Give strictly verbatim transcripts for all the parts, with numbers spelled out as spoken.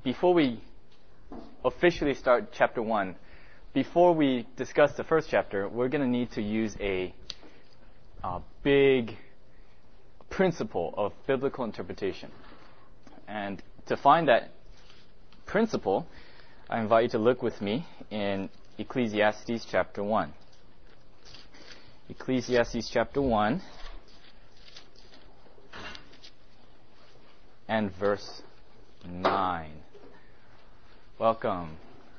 before we officially start chapter one, before we discuss the first chapter, we're going to need to use a, a big principle of biblical interpretation. And to find that principle, I invite you to look with me in Ecclesiastes chapter one. Ecclesiastes chapter one and verse nine. Welcome.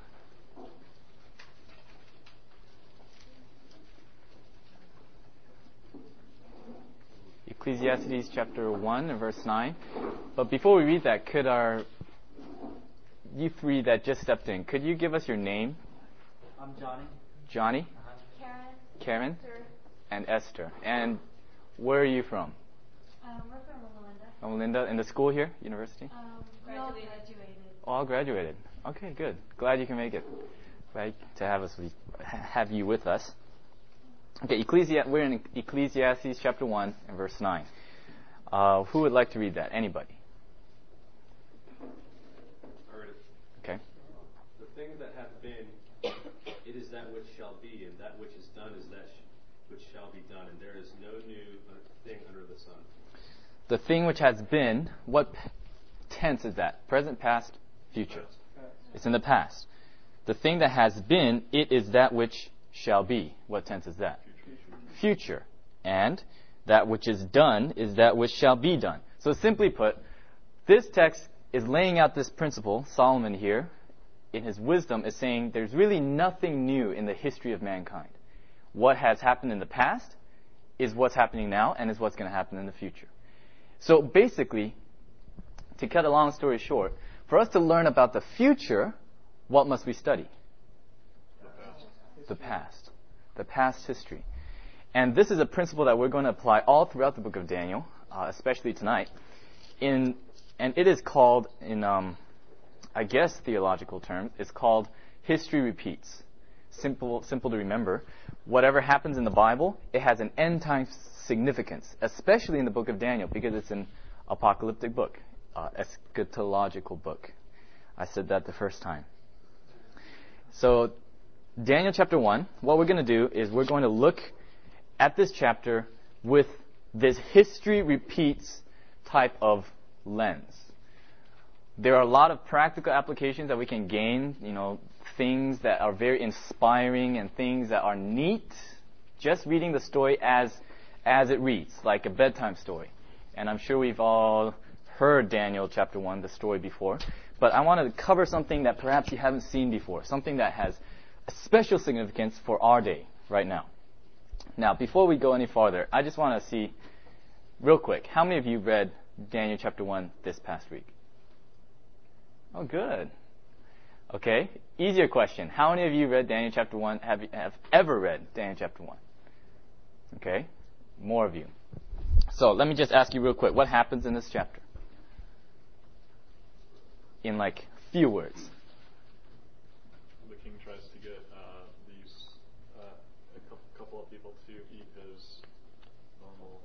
Ecclesiastes chapter one and verse nine. But before we read that, could our, you three that just stepped in, could you give us your name? I'm Johnny. Johnny? Uh-huh. Karen. Karen? Esther. And Esther. And where are you from? Um, we're from Melinda. Oh, Melinda. In the school here? University? Um, we all graduated. All graduated. Okay, good. Glad you can make it. Glad to have us, have you with us. Okay, Ecclesi- we're in Ecclesiastes chapter one and verse nine. Uh, who would like to read that? Anybody? Heard it. Okay. The things that have been, it is that which shall be, and that which is done is that sh- which shall be done, and there is no new thing under the sun. The thing which has been, what p- tense is that? Present, past, future. It's in the past. The thing that has been, it is that which shall be. What tense is that? Future. And that which is done is that which shall be done. So simply put, this text is laying out this principle. Solomon here, in his wisdom, is saying there's really nothing new in the history of mankind. What has happened in the past is what's happening now and is what's going to happen in the future. So basically, to cut a long story short, for us to learn about the future, what must we study? The past. The past history. And this is a principle that we're going to apply all throughout the book of Daniel, uh, especially tonight. In and it is called, in um, I guess theological terms, it's called history repeats. Simple, simple to remember. Whatever happens in the Bible, it has an end time significance, especially in the book of Daniel, because it's an apocalyptic book, uh, eschatological book. I said that the first time. So, Daniel chapter one, what we're going to do is we're going to look at this chapter with this history repeats type of lens. There are a lot of practical applications that we can gain, you know, things that are very inspiring and things that are neat, just reading the story as as it reads, like a bedtime story. And I'm sure we've all heard Daniel chapter one, the story before. But I want to cover something that perhaps you haven't seen before, something that has a special significance for our day right now. Now, before we go any farther, I just want to see, real quick, how many of you read Daniel chapter one this past week? Oh, good. Okay, easier question. How many of you read Daniel chapter one, have, have ever read Daniel chapter one? Okay, more of you. So let me just ask you real quick, what happens in this chapter? In like few words. The king tries to get uh, these uh, a couple, couple of people to eat his normal.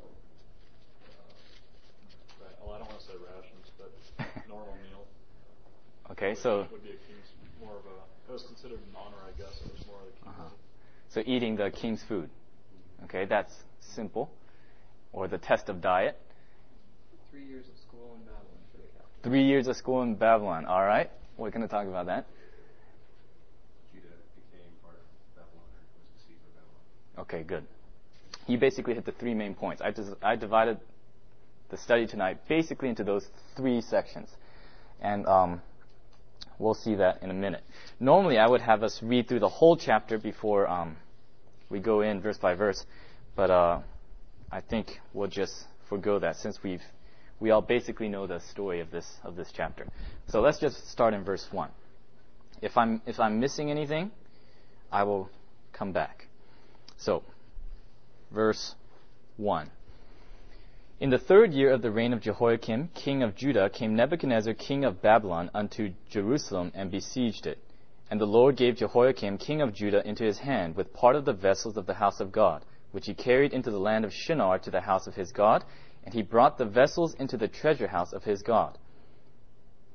Uh, well, I don't want to say rations, but normal meal. Okay, which so would be a king's more of a. It was considered an honor, I guess. It was more of the king's. uh-huh. So eating the king's food. Okay, that's simple. Or the test of diet. Three years of school in Babylon for the captain. Three years of school in Babylon. All right, we're going to talk about that. Judah became part of Babylon, or was deceived by Babylon. Okay, good. You basically hit the three main points. I, just, I divided the study tonight basically into those three sections. And um, we'll see that in a minute. Normally, I would have us read through the whole chapter before um, we go in verse by verse. But uh, I think we'll just forgo that since we've we all basically know the story of this of this chapter. So let's just start in verse one. If I'm if I'm missing anything, I will come back. So, verse one. In the third year of the reign of Jehoiakim, king of Judah, came Nebuchadnezzar, king of Babylon, unto Jerusalem, and besieged it. And the Lord gave Jehoiakim, king of Judah, into his hand, with part of the vessels of the house of God, which he carried into the land of Shinar to the house of his God, and he brought the vessels into the treasure house of his God.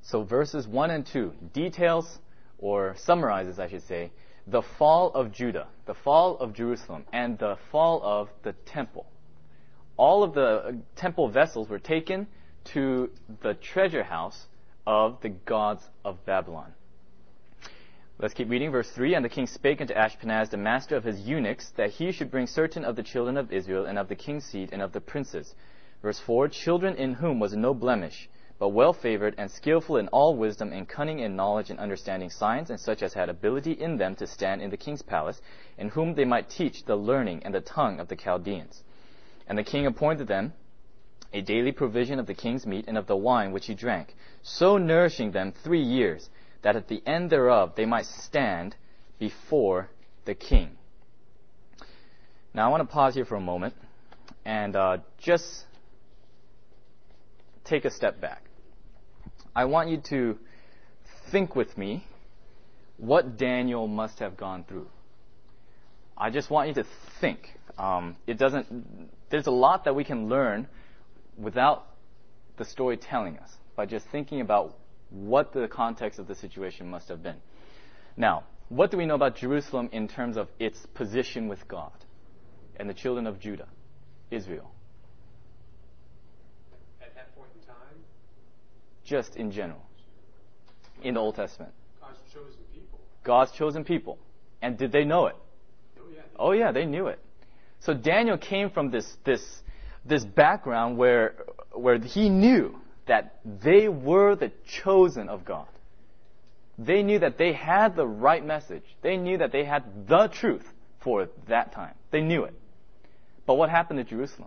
So verses one and two details, or summarizes, I should say, the fall of Judah, the fall of Jerusalem, and the fall of the temple. All of the temple vessels were taken to the treasure house of the gods of Babylon. Let's keep reading. Verse three, And the king spake unto Ashpenaz, the master of his eunuchs, that he should bring certain of the children of Israel, and of the king's seed, and of the princes. Verse four, Children in whom was no blemish, but well favored, and skillful in all wisdom, and cunning in knowledge, and understanding signs, and such as had ability in them to stand in the king's palace, in whom they might teach the learning and the tongue of the Chaldeans. And the king appointed them a daily provision of the king's meat and of the wine which he drank, so nourishing them three years, that at the end thereof they might stand before the king. Now I want to pause here for a moment and uh, just take a step back. I want you to think with me what Daniel must have gone through. I just want you to think. Um, it doesn't. There's a lot that we can learn without the story telling us, by just thinking about what the context of the situation must have been. Now, what do we know about Jerusalem in terms of its position with God and the children of Judah, Israel? At that point in time? Just in general, in the Old Testament. God's chosen people. God's chosen people. And did they know it? Oh, yeah. Oh, yeah, they knew it. So Daniel came from this this this background where where he knew that they were the chosen of God. They knew that they had the right message. They knew that they had the truth for that time. They knew it. But what happened to Jerusalem?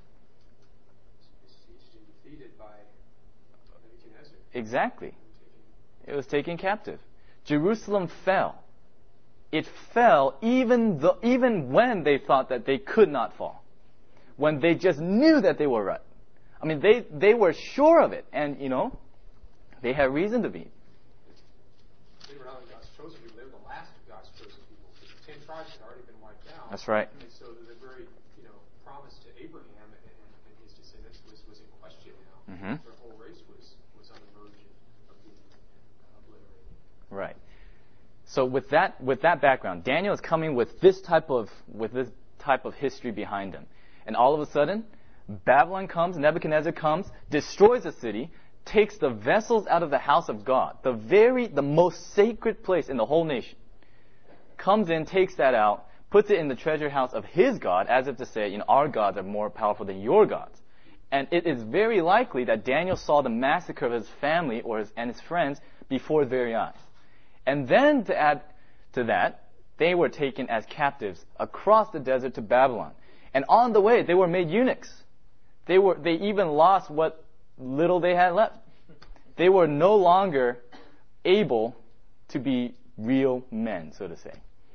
Besieged and defeated by Nebuchadnezzar. Exactly. It was taken captive. Jerusalem fell. It fell even though, even when they thought that they could not fall. When they just knew that they were right. I mean, they, they were sure of it. And, you know, they had reason to be. They were not only God's chosen people, they were the last of God's chosen people. Because the ten tribes had already been wiped out. That's right. And so the very, you know, promise to Abraham and, and his descendants was, was in question now. Mm-hmm. Their whole race was, was on the verge of being obliterated. Right. So with that with that background, Daniel is coming with this type of with this type of history behind him. And all of a sudden, Babylon comes, Nebuchadnezzar comes, destroys the city, takes the vessels out of the house of God, the very the most sacred place in the whole nation. Comes in, takes that out, puts it in the treasure house of his God, as if to say, you know, our gods are more powerful than your gods. And it is very likely that Daniel saw the massacre of his family or his, and his friends before his very eyes. And then to add to that, they were taken as captives across the desert to Babylon. And on the way, they were made eunuchs. They were, they even lost what little they had left. They were no longer able to be real men, so to say.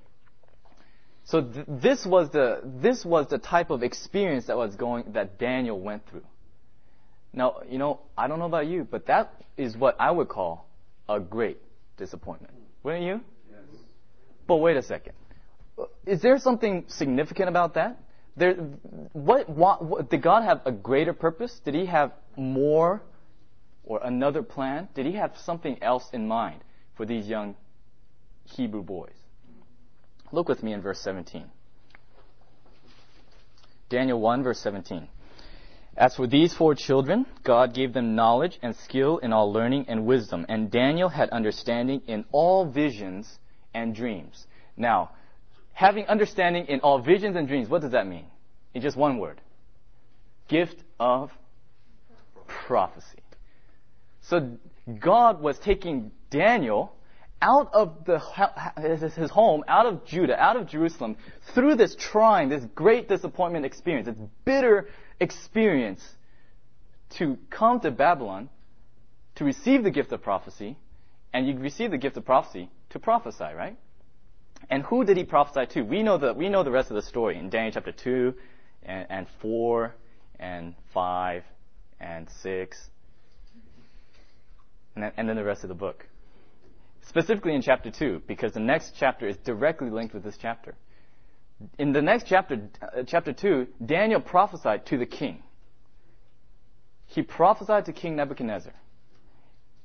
So th- this was the, this was the type of experience that was going, that Daniel went through. Now, you know, I don't know about you, but that is what I would call a great disappointment. Wouldn't you? Yes. But wait a second. Is there something significant about that? There, what, what, what, did God have a greater purpose? Did he have more or another plan? Did he have something else in mind for these young Hebrew boys? Look with me in verse seventeen. Daniel one, verse seventeen. As for these four children, God gave them knowledge and skill in all learning and wisdom, and Daniel had understanding in all visions and dreams. Now, having understanding in all visions and dreams, what does that mean? In just one word. Gift of prophecy. So God was taking Daniel out of the, his home, out of Judah, out of Jerusalem, through this trying, this great disappointment experience, this bitter experience, to come to Babylon, to receive the gift of prophecy, and you receive the gift of prophecy to prophesy, right? And who did he prophesy to? We know the we know the rest of the story in Daniel chapter two, and, and four, and five, and six, and then, and then the rest of the book. Specifically in chapter two, because the next chapter is directly linked with this chapter. In the next chapter, uh, chapter two, Daniel prophesied to the king. He prophesied to King Nebuchadnezzar.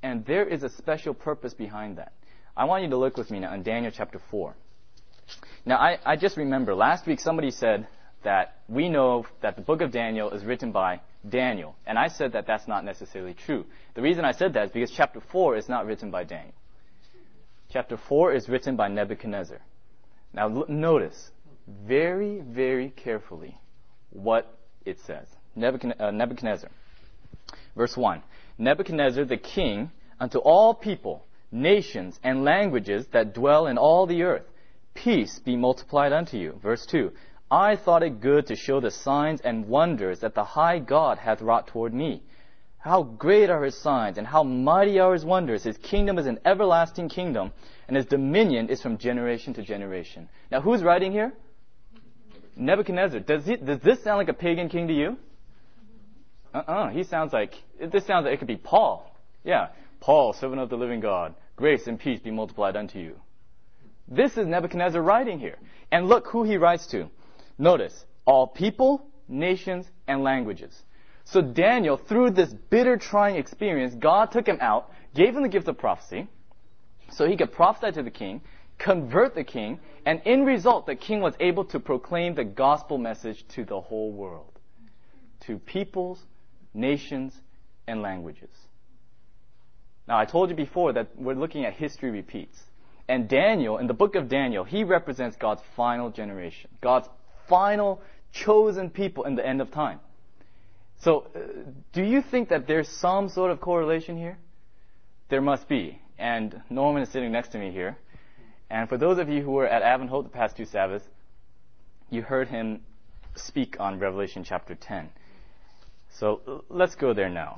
And there is a special purpose behind that. I want you to look with me now in Daniel chapter four. Now, I, I just remember last week somebody said that we know that the book of Daniel is written by Daniel. And I said that that's not necessarily true. The reason I said that is because chapter four is not written by Daniel. Chapter four is written by Nebuchadnezzar. Now, l- notice very, very carefully what it says. Nebuchadne- uh, Nebuchadnezzar. Verse one. Nebuchadnezzar the king unto all people, nations, and languages that dwell in all the earth. Peace be multiplied unto you. Verse two. I thought it good to show the signs and wonders that the high God hath wrought toward me. How great are his signs, and how mighty are his wonders. His kingdom is an everlasting kingdom, and his dominion is from generation to generation. Now, who's writing here? Nebuchadnezzar. Does he, does this sound like a pagan king to you? Uh-uh. He sounds like, this sounds like it could be Paul. Yeah. Paul, servant of the living God. Grace and peace be multiplied unto you. This is Nebuchadnezzar writing here. And look who he writes to. Notice, all people, nations, and languages. So Daniel, through this bitter, trying experience, God took him out, gave him the gift of prophecy, so he could prophesy to the king, convert the king, and in result, the king was able to proclaim the gospel message to the whole world, to peoples, nations, and languages. Now, I told you before that we're looking at history repeats. And Daniel, in the book of Daniel, he represents God's final generation, God's final chosen people in the end of time. So, uh, do you think that there's some sort of correlation here? There must be. And Norman is sitting next to me here. And for those of you who were at Advent Hope the past two Sabbaths, you heard him speak on Revelation chapter ten. So, uh, let's go there now.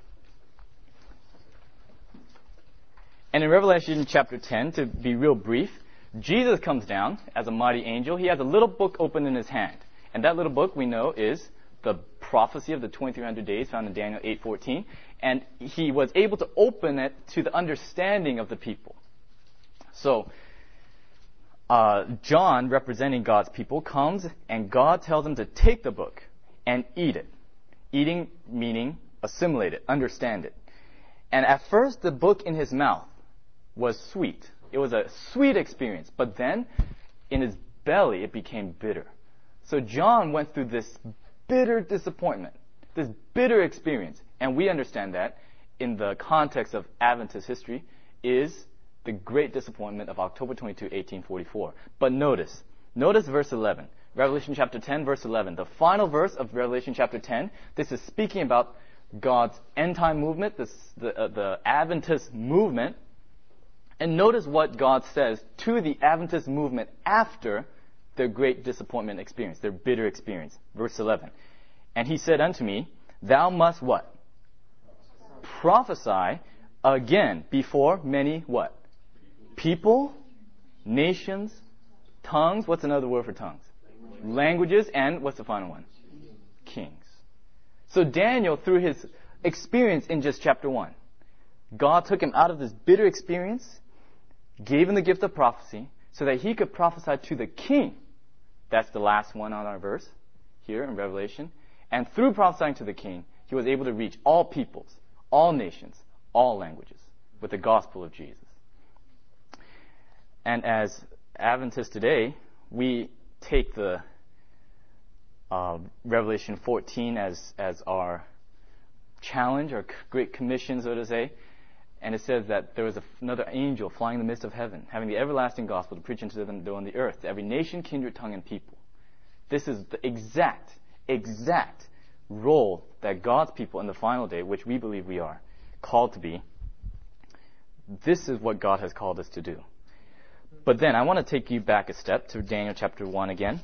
And in Revelation chapter ten, to be real brief, Jesus comes down as a mighty angel. He has a little book open in his hand. And that little book, we know, is the prophecy of the twenty-three hundred days found in Daniel eight fourteen. And he was able to open it to the understanding of the people. So, uh, John, representing God's people, comes and God tells him to take the book and eat it. Eating meaning assimilate it, understand it. And at first, the book in his mouth was sweet. It was a sweet experience. But then, in his belly, it became bitter. So John went through this bitter disappointment, this bitter experience. And we understand that in the context of Adventist history is the great disappointment of October twenty-second, eighteen forty-four. But notice, notice verse eleven. Revelation chapter ten, verse eleven. The final verse of Revelation chapter ten, this is speaking about God's end-time movement, this, the, uh, the Adventist movement. And notice what God says to the Adventist movement after their great disappointment experience, their bitter experience. Verse eleven. And he said unto me, thou must what? Prophesy again before many what? People, nations, tongues. What's another word for tongues? Languages. And what's the final one? Kings. So Daniel, through his experience in just chapter one, God took him out of this bitter experience, gave him the gift of prophecy, so that he could prophesy to the king. That's the last one on our verse here in Revelation. And through prophesying to the king, he was able to reach all peoples, all nations, all languages with the gospel of Jesus. And as Adventists today, we take the uh, Revelation fourteen as, as our challenge, our great commission, so to say. And it says that there was a, another angel flying in the midst of heaven, having the everlasting gospel to preach unto them that on the earth, to every nation, kindred, tongue, and people. This is the exact, exact role that God's people in the final day, which we believe we are, called to be. This is what God has called us to do. But then I want to take you back a step to Daniel chapter one again.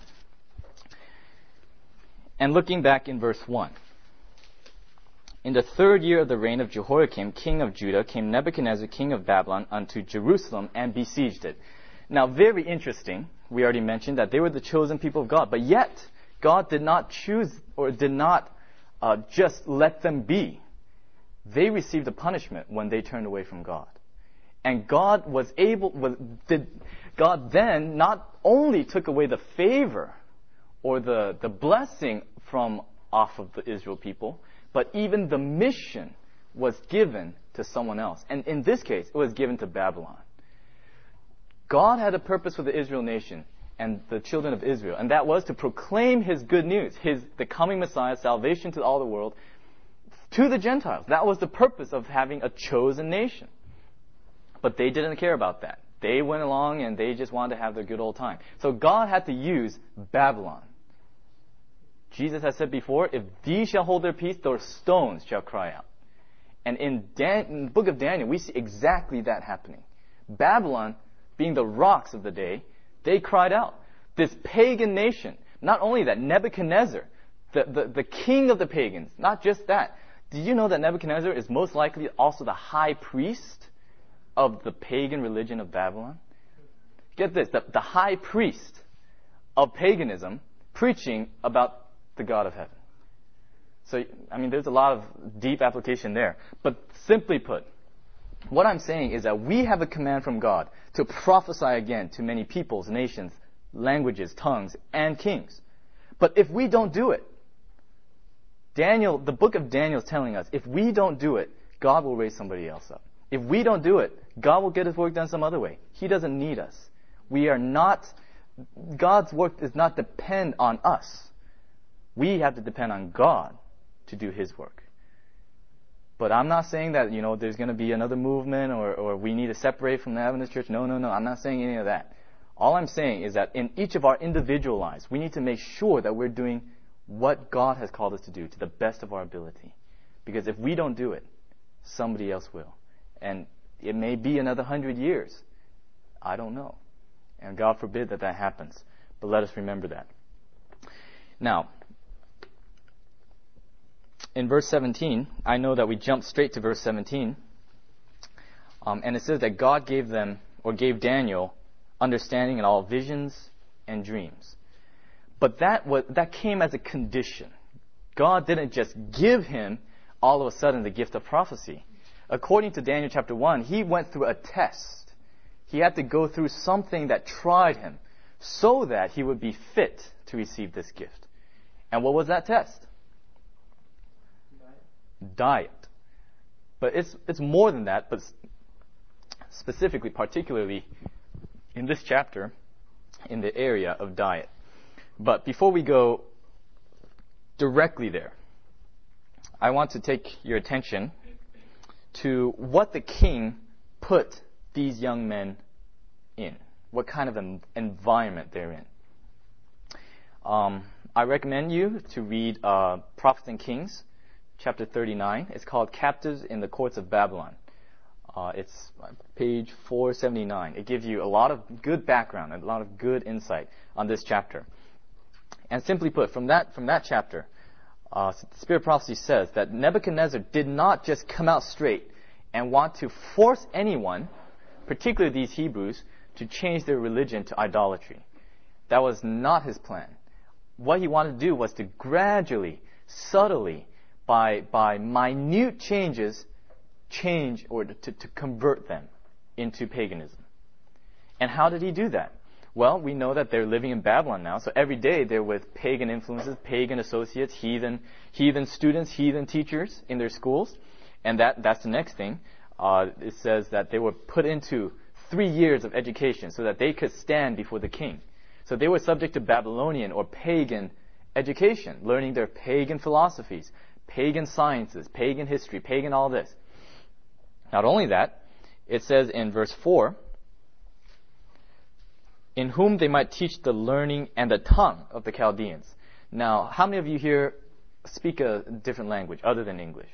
And looking back in verse one. In the third year of the reign of Jehoiakim, king of Judah, came Nebuchadnezzar, king of Babylon, unto Jerusalem and besieged it. Now, very interesting. We already mentioned that they were the chosen people of God. But yet, God did not choose or did not uh, just let them be. They received a punishment when they turned away from God. And God was able, was, did, God then not only took away the favor or the, the blessing from off of the Israel people, but even the mission was given to someone else. And in this case, it was given to Babylon. God had a purpose for the Israel nation and the children of Israel, and that was to proclaim His good news, His the coming Messiah, salvation to all the world, to the Gentiles. That was the purpose of having a chosen nation. But they didn't care about that. They went along and they just wanted to have their good old time. So God had to use Babylon. Jesus has said before, if these shall hold their peace, those stones shall cry out. And in, Dan- in the book of Daniel, we see exactly that happening. Babylon, being the rocks of the day, they cried out. This pagan nation, not only that, Nebuchadnezzar, the, the, the king of the pagans, not just that. Did you know that Nebuchadnezzar is most likely also the high priest of the pagan religion of Babylon? Get this, the, the high priest of paganism preaching about the God of heaven. So, I mean, there's a lot of deep application there. But simply put, what I'm saying is that we have a command from God to prophesy again to many peoples, nations, languages, tongues, and kings. But if we don't do it, Daniel, the book of Daniel is telling us, if we don't do it, God will raise somebody else up. If we don't do it, God will get His work done some other way. He doesn't need us. We are not, God's work does not depend on us. We have to depend on God to do His work. But I'm not saying that, you know, there's going to be another movement or, or we need to separate from the Adventist church. No, no, no. I'm not saying any of that. All I'm saying is that in each of our individual lives, we need to make sure that we're doing what God has called us to do to the best of our ability. Because if we don't do it, somebody else will. And it may be another hundred years. I don't know. And God forbid that that happens. But let us remember that. Now, in verse seventeen, I know that we jump straight to verse seventeen. Um, and it says that God gave them, or gave Daniel, understanding in all visions and dreams. But that was, that came as a condition. God didn't just give him all of a sudden the gift of prophecy. According to Daniel chapter one, he went through a test. He had to go through something that tried him so that he would be fit to receive this gift. And what was that test? Diet. Diet. But it's it's more than that, but specifically, particularly in this chapter, in the area of diet. But before we go directly there, I want to take your attention to what the king put these young men in, what kind of an environment they're in. Um, I recommend you to read uh, Prophets and Kings, chapter thirty-nine. It's called Captives in the Courts of Babylon. Uh, it's page four seventy-nine. It gives you a lot of good background and a lot of good insight on this chapter. And simply put, from that from that chapter, uh, the Spirit of Prophecy says that Nebuchadnezzar did not just come out straight and want to force anyone, particularly these Hebrews, to change their religion to idolatry. That was not his plan. What he wanted to do was to gradually, subtly, by by minute changes, change or to, to convert them into paganism. And how did he do that? Well, we know that they're living in Babylon now, so every day they're with pagan influences, pagan associates, heathen heathen students, heathen teachers in their schools. And that that's the next thing. Uh, it says that they were put into three years of education so that they could stand before the king. So they were subject to Babylonian or pagan education, learning their pagan philosophies, pagan sciences, pagan history, pagan all this. Not only that, it says in verse four, in whom they might teach the learning and the tongue of the Chaldeans. Now, how many of you here speak a different language other than English?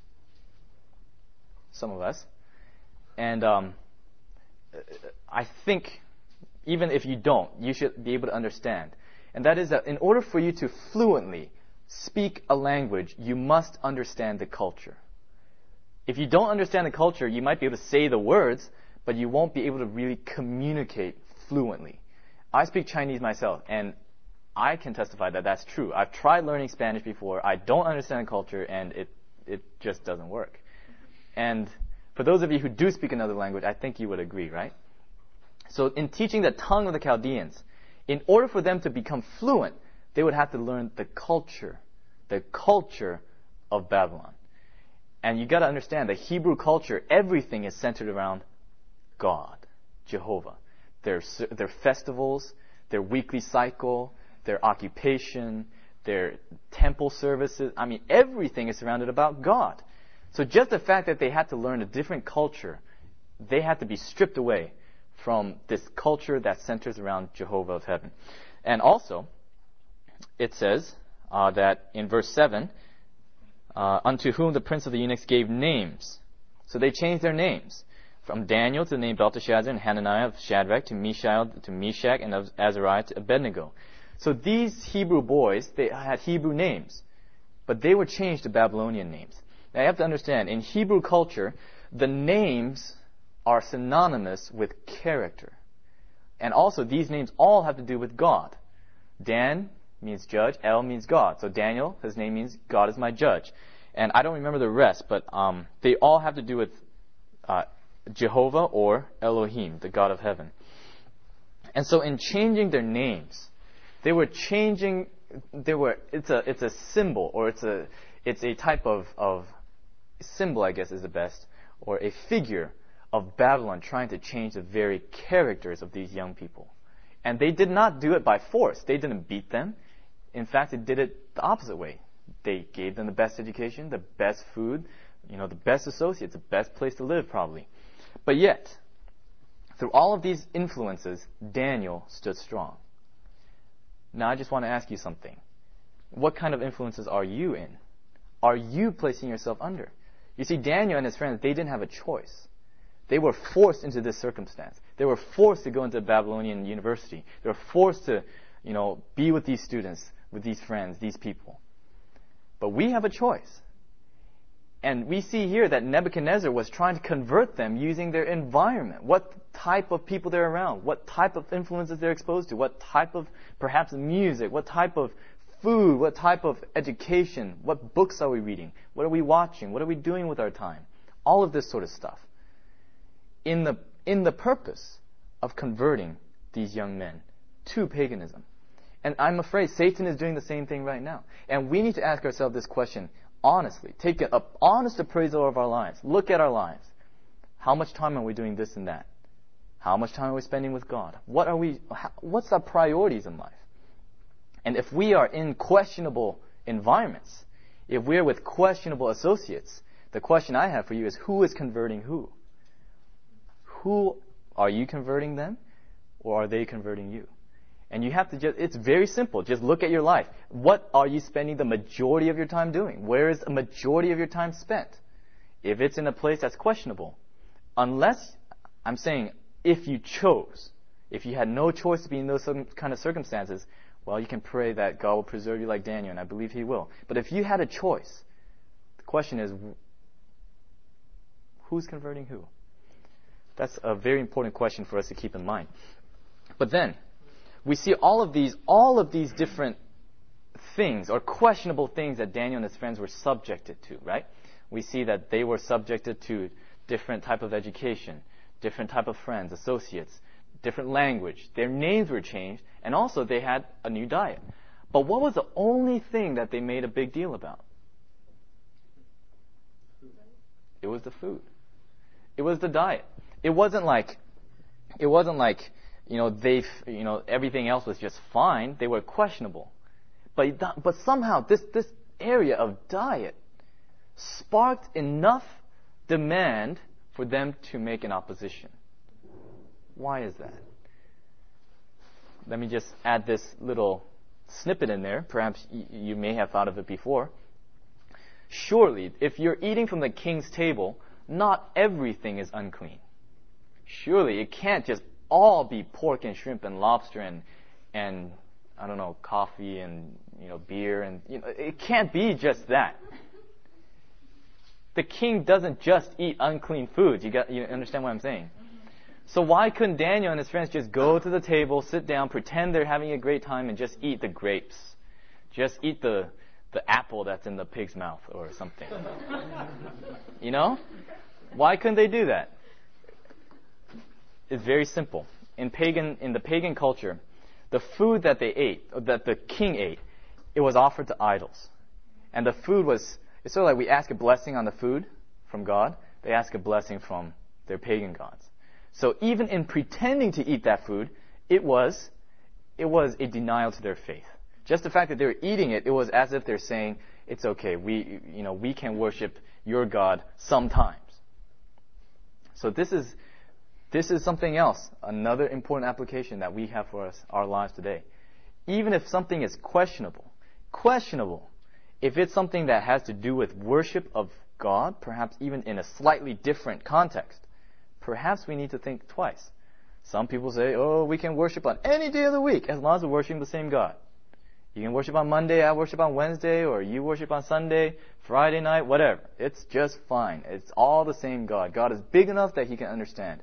Some of us. And um, I think even if you don't, you should be able to understand. And that is that in order for you to fluently speak a language, you must understand the culture. If you don't understand the culture, you might be able to say the words, but you won't be able to really communicate fluently. I speak Chinese myself, and I can testify that that's true. I've tried learning Spanish before. I don't understand the culture, and it, it just doesn't work. And for those of you who do speak another language, I think you would agree, right? So in teaching the tongue of the Chaldeans, in order for them to become fluent, they would have to learn the culture, the culture of Babylon. And you got to understand the Hebrew culture, everything is centered around God, Jehovah. Their, their festivals, their weekly cycle, their occupation, their temple services. I mean, everything is surrounded about God. So just the fact that they had to learn a different culture, they had to be stripped away from this culture that centers around Jehovah of heaven. And also, it says uh, that in verse seven, uh, unto whom the prince of the eunuchs gave names. So they changed their names. From Daniel to the name Belteshazzar, and Hananiah of Shadrach, to Mishael to Meshach, and of Azariah to Abednego. So these Hebrew boys, they had Hebrew names, but they were changed to Babylonian names. Now you have to understand, in Hebrew culture, the names are synonymous with character. And also, these names all have to do with God. Dan means judge, El means God. So Daniel, his name means God is my judge. And I don't remember the rest, but um, they all have to do with uh, Jehovah or Elohim, the God of heaven. And so in changing their names, they were changing, they were, it's a, it's a symbol, or it's a, it's a type of, of symbol, I guess is the best, or a figure of Babylon trying to change the very characters of these young people. And they did not do it by force. They didn't beat them. In fact, they did it the opposite way. They gave them the best education, the best food, you know, the best associates, the best place to live probably. But yet, through all of these influences, Daniel stood strong. Now I just want to ask you something. What kind of influences are you in? Are you placing yourself under? You see, Daniel and his friends, they didn't have a choice. They were forced into this circumstance. They were forced to go into Babylonian university. They were forced to, you know, be with these students, with these friends, these people. But we have a choice. And we see here that Nebuchadnezzar was trying to convert them using their environment. What type of people they're around, what type of influences they're exposed to, what type of, perhaps, music, what type of food, what type of education, what books are we reading, what are we watching, what are we doing with our time. All of this sort of stuff. In the, in the purpose of converting these young men to paganism. And I'm afraid Satan is doing the same thing right now. And we need to ask ourselves this question honestly. Take an honest appraisal of our lives. Look at our lives. How much time are we doing this and that? How much time are we spending with God? What are we? How, what's our priorities in life? And if we are in questionable environments, if we're with questionable associates, the question I have for you is, who is converting who? Who are you converting them, or are they converting you? And you have to just, it's very simple. Just look at your life. What are you spending the majority of your time doing? Where is the majority of your time spent? If it's in a place that's questionable, unless, I'm saying, if you chose, if you had no choice to be in those kind of circumstances, well, you can pray that God will preserve you like Daniel, and I believe He will. But if you had a choice, the question is, who's converting who? That's a very important question for us to keep in mind. But then, we see all of these, all of these different things, or questionable things that Daniel and his friends were subjected to, right? We see that they were subjected to different type of education, different type of friends, associates, different language. Their names were changed, and also they had a new diet. But what was the only thing that they made a big deal about? It was the food. It was the diet. It wasn't like, it wasn't like, you know, they, you know, everything else was just fine. They were questionable. But, but somehow this, this area of diet sparked enough demand for them to make an opposition. Why is that? Let me just add this little snippet in there. Perhaps y- you may have thought of it before. Surely, if you're eating from the king's table, not everything is unclean. Surely, it can't just all be pork and shrimp and lobster and, and I don't know, coffee and, you know, beer and, you know, it can't be just that. The king doesn't just eat unclean foods. You got, you understand what I'm saying? So why couldn't Daniel and his friends just go to the table, sit down, pretend they're having a great time, and just eat the grapes? Just eat the, the apple that's in the pig's mouth or something. You know? Why couldn't they do that? It's very simple. In pagan, in the pagan culture, the food that they ate, that the king ate, it was offered to idols. And the food was, it's sort of like we ask a blessing on the food. from God, they ask a blessing from their pagan gods. So even in pretending to eat that food, it was, it was a denial to their faith. Just the fact that they were eating it, it was as if they're saying, it's okay, we, you know, we can worship your God sometimes. So this is, this is something else, another important application that we have for us, our lives today. Even if something is questionable, questionable, if it's something that has to do with worship of God, perhaps even in a slightly different context, perhaps we need to think twice. Some people say, oh, we can worship on any day of the week as long as we're worshiping the same God. You can worship on Monday, I worship on Wednesday, or you worship on Sunday, Friday night, whatever. It's just fine. It's all the same God. God is big enough that He can understand.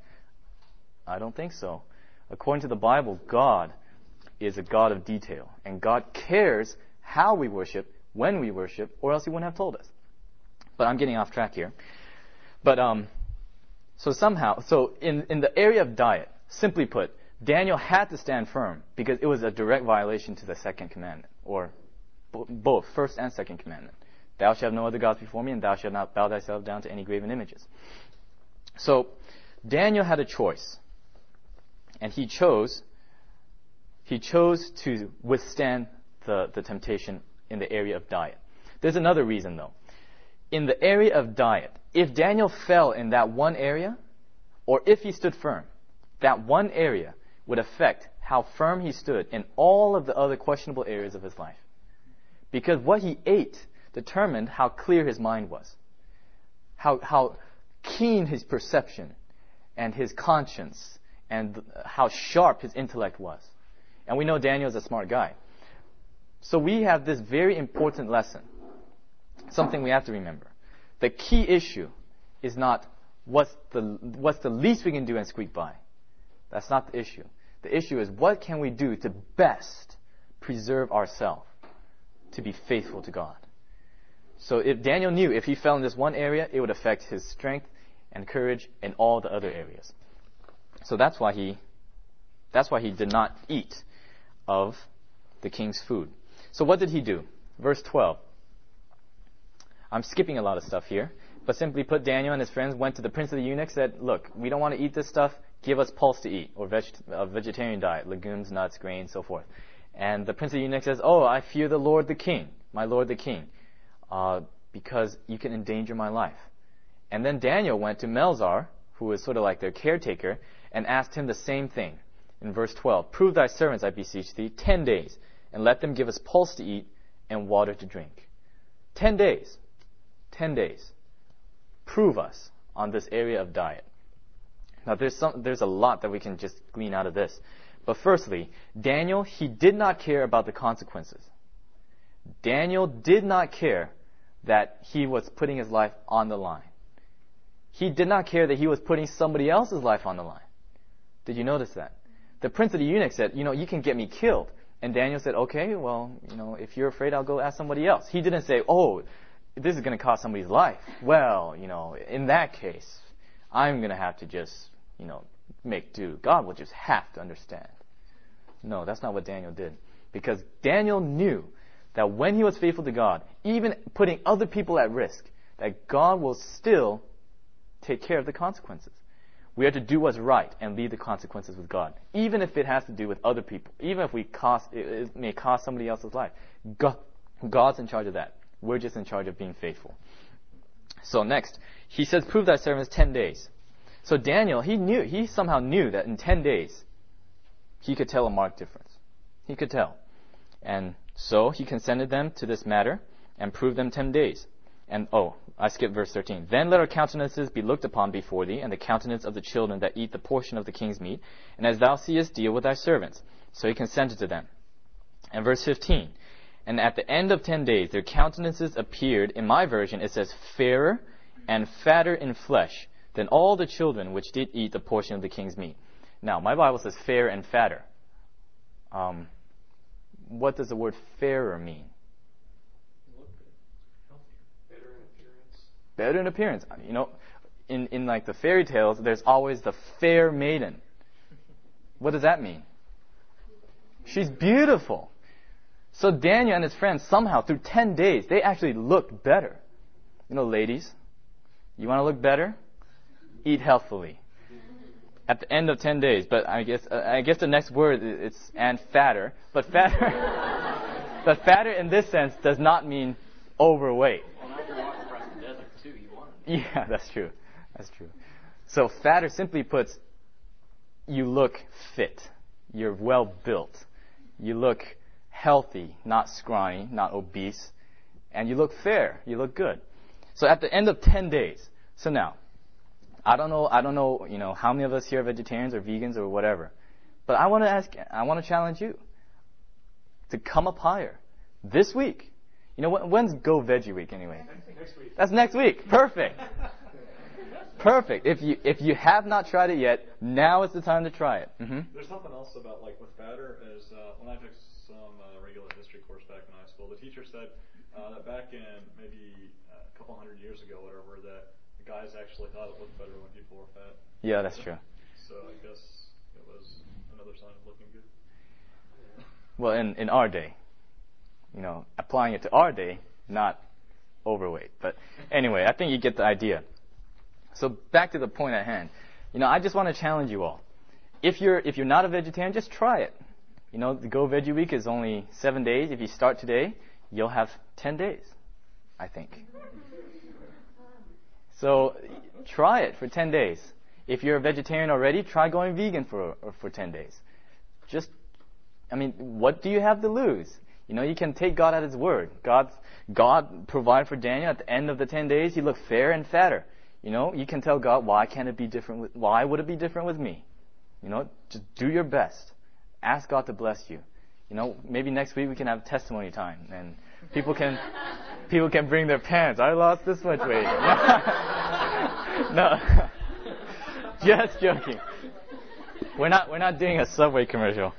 I don't think so. According to the Bible, God is a God of detail. And God cares how we worship, when we worship, or else He wouldn't have told us. But I'm getting off track here. But, um, so somehow, so in, in the area of diet, simply put, Daniel had to stand firm because it was a direct violation to the second commandment, or b- both, first and second commandment. Thou shalt have no other gods before me, and thou shalt not bow thyself down to any graven images. So, Daniel had a choice. And he chose, he chose to withstand the, the temptation in the area of diet. There's another reason though. In the area of diet, if Daniel fell in that one area, or if he stood firm, that one area would affect how firm he stood in all of the other questionable areas of his life. Because what he ate determined how clear his mind was, how, how keen his perception and his conscience, and how sharp his intellect was. And we know Daniel is a smart guy. So we have this very important lesson, something we have to remember. The key issue is not what's the, what's the least we can do and squeak by. That's not the issue. The issue is what can we do to best preserve ourselves to be faithful to God. So if Daniel knew if he fell in this one area, it would affect his strength and courage in all the other areas. So that's why he, that's why he did not eat of the king's food. So what did he do? Verse twelve. I'm skipping a lot of stuff here, but simply put, Daniel and his friends went to the prince of the eunuchs, said, look, we don't want to eat this stuff. Give us pulse to eat, or veg- a vegetarian diet, legumes, nuts, grains, so forth. And the prince of the eunuchs says, oh, I fear the Lord the king, my Lord the king, uh, because you can endanger my life. And then Daniel went to Melzar, who was sort of like their caretaker, and asked him the same thing. In verse twelve, prove thy servants, I beseech thee, ten days, and let them give us pulse to eat and water to drink. Ten days. Ten days. Prove us on this area of diet. Now there's some, there's a lot that we can just glean out of this. But firstly, Daniel, he did not care about the consequences. Daniel did not care that he was putting his life on the line. He did not care that he was putting somebody else's life on the line. Did you notice that? The prince of the eunuchs said, you know, you can get me killed. And Daniel said, okay, well, you know, if you're afraid, I'll go ask somebody else. He didn't say, oh, this is going to cost somebody's life. Well, you know, in that case, I'm going to have to just, you know, make do. God will just have to understand. No, that's not what Daniel did. Because Daniel knew that when he was faithful to God, even putting other people at risk, that God will still take care of the consequences. We are to do what's right and leave the consequences with God, even if it has to do with other people, even if we cost, it may cost somebody else's life. God, God's in charge of that. We're just in charge of being faithful. So next, he says, prove thy servants ten days. So Daniel, he knew, he somehow knew that in ten days, he could tell a marked difference. He could tell. And so he consented them to this matter and proved them ten days. And, oh, I skipped verse thirteen. Then let our countenances be looked upon before thee, and the countenance of the children that eat the portion of the king's meat. And as thou seest, deal with thy servants. So he consented to them. And verse fifteen. And at the end of ten days, their countenances appeared, in my version, it says, fairer and fatter in flesh than all the children which did eat the portion of the king's meat. Now, my Bible says fair and fatter. Um, what does the word fairer mean? Better in appearance. Better in appearance. You know, in, in like the fairy tales, there's always the fair maiden. What does that mean? She's beautiful. So Daniel and his friends, somehow, through ten days, they actually looked better. You know, ladies, You want to look better? Eat healthfully. At the end of ten days, but I guess uh, I guess the next word is it's and fatter, but fatter, but fatter in this sense does not mean overweight. Well, now you're walking across the desert too. You want it. Yeah, that's true. That's true. So fatter simply puts, you look fit. You're well built. You look healthy, not scrawny, not obese, and you look fair. You look good. So at the end of ten days. So now, I don't know. I don't know. You know how many of us here are vegetarians or vegans or whatever. But I want to ask. I want to challenge you to come up higher this week. You know when, when's Go Veggie Week anyway? Next week. That's next week. Perfect. Perfect. If you if you have not tried it yet, now is the time to try it. Mm-hmm. There's something else about like with fatter is uh, when I took some uh, regular history course back in high school, the teacher said uh, that back in maybe a couple hundred years ago, whatever, that the guys actually thought it looked better when people were fat. Yeah, that's true. So I guess it was another sign of looking good. Well, in, in our day, you know, applying it to our day, not overweight. But anyway, I think you get the idea. So back to the point at hand. You know, I just want to challenge you all. If you're if you're not a vegetarian, just try it. You know, the Go Veggie Week is only seven days. If you start today, you'll have ten days, I think. So try it for ten days. If you're a vegetarian already, try going vegan for for ten days. Just, I mean, what do you have to lose? You know, you can take God at His word. God's, God provided for Daniel at the end of the ten days. He looked fair and fatter. You know, you can tell God, why can't it be different? With, why would it be different with me? You know, just do your best. Ask God to bless you. You know, maybe next week we can have testimony time, and people can people can bring their parents. I lost this much weight. No, just joking. We're not we're not doing a Subway commercial.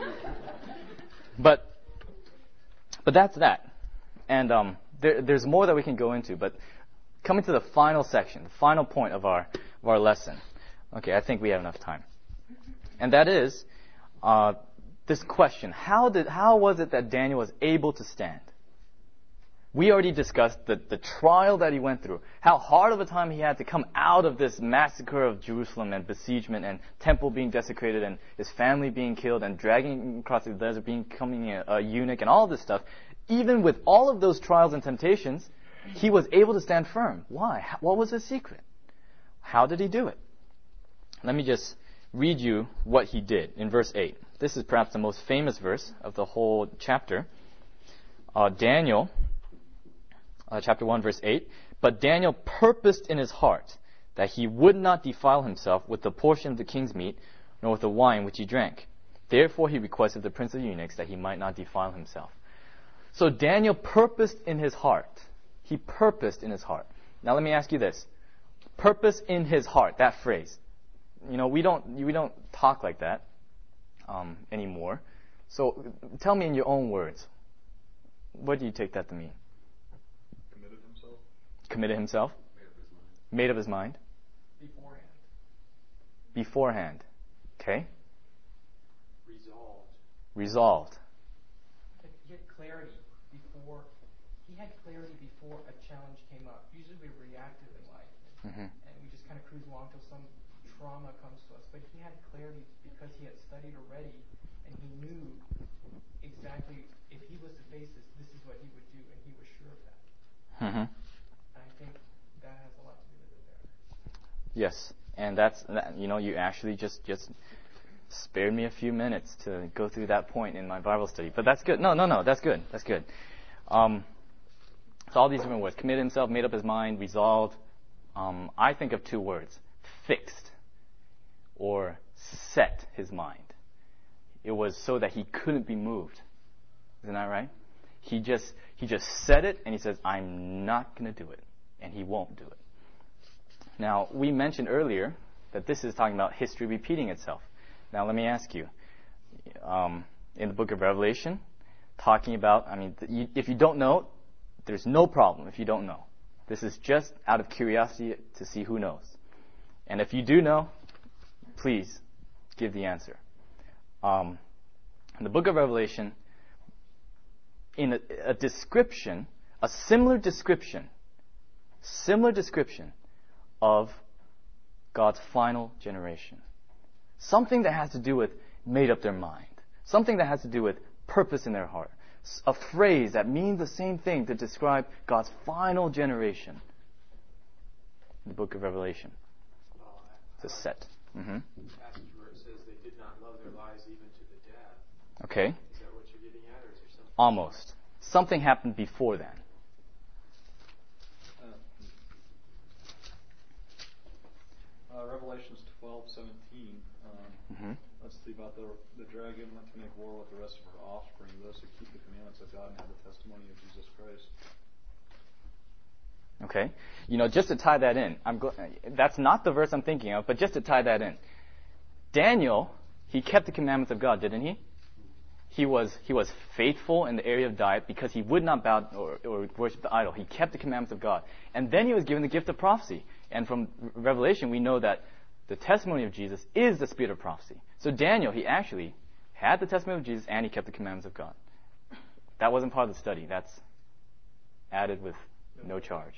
But but that's that. And um, there, there's more that we can go into. But coming to the final section, the final point of our of our lesson. Okay, I think we have enough time. And that is uh, this question: How did how was it that Daniel was able to stand? We already discussed the, the trial that he went through, how hard of a time he had to come out of this massacre of Jerusalem and besiegement and temple being desecrated and his family being killed and dragging across the desert, becoming a, a eunuch and all this stuff. Even with all of those trials and temptations, he was able to stand firm. Why? What was his secret? How did he do it? Let me just read you what he did in verse eight. This is perhaps the most famous verse of the whole chapter. Uh, Daniel... Uh, chapter one, verse eight. But Daniel purposed in his heart that he would not defile himself with the portion of the king's meat, nor with the wine which he drank. Therefore he requested the prince of the eunuchs that he might not defile himself. So Daniel purposed in his heart. He purposed in his heart. Now let me ask you this. Purpose in his heart, that phrase. You know, we don't we don't talk like that um, anymore. So tell me in your own words. What do you take that to mean? Committed himself? Made up his mind. Beforehand. Beforehand. Okay. Resolved. Resolved. He had clarity before. He had clarity before a challenge came up. Usually we're reactive in life, Mm-hmm. and we just kind of cruise along till some trauma comes to us. But he had clarity because he had studied already, and he knew exactly if he was to face this, this is what he would do, and he was sure of that. Mm-hmm. Yes, and that's, that, you know, you actually just, just spared me a few minutes to go through that point in my Bible study. But that's good. No, no, no, that's good. That's good. Um, so all these different words. Committed himself, made up his mind, resolved. Um, I think of two words. Fixed or set his mind. It was so that he couldn't be moved. Isn't that right? He just, he just said it and he says, I'm not going to do it. And he won't do it. Now, we mentioned earlier that this is talking about history repeating itself. Now, let me ask you, um, in the book of Revelation, talking about, I mean, th- you, if you don't know, there's no problem if you don't know. This is just out of curiosity to see who knows. And if you do know, please give the answer. Um, in the book of Revelation, in a, a description, a similar description, similar description of God's final generation. Something that has to do with made up their mind. Something that has to do with purpose in their heart. A phrase that means the same thing to describe God's final generation. In the book of Revelation. It's a set. Mm-hmm. Passage where it says they did not love their lives even to the death. Okay. Is that what you're getting at, or is there something? Almost. Something happened before then. Uh, Revelations twelve seventeen. Um, Mm-hmm. Let's see about the the dragon went to make war with the rest of her offspring, those who keep the commandments of God and have the testimony of Jesus Christ. Okay. You know, just to tie that in, I'm go- that's not the verse I'm thinking of, but just to tie that in. Daniel, he kept the commandments of God, didn't he? He was he was faithful in the area of diet because he would not bow or, or worship the idol. He kept the commandments of God. And then he was given the gift of prophecy. And from Revelation, we know that the testimony of Jesus is the spirit of prophecy. So Daniel, he actually had the testimony of Jesus and he kept the commandments of God. That wasn't part of the study. That's added with no charge.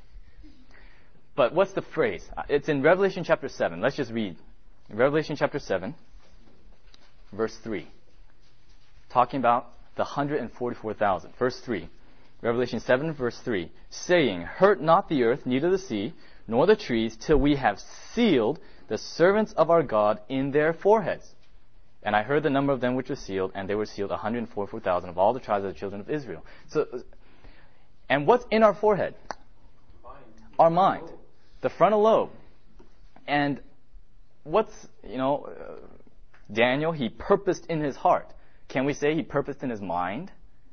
But what's the phrase? It's in Revelation chapter seven. Let's just read. In Revelation chapter seven, verse three. Talking about the one hundred forty-four thousand. Verse three. Revelation seven, verse three. Saying, hurt not the earth, neither the sea, nor the trees, till we have sealed the servants of our God in their foreheads. And I heard the number of them which were sealed, and they were sealed one hundred forty-four thousand of all the tribes of the children of Israel. So, and what's in our forehead? Mind. Our mind. The frontal lobe. And what's, you know, uh, Daniel, he purposed in his heart. Can we say he purposed in his mind?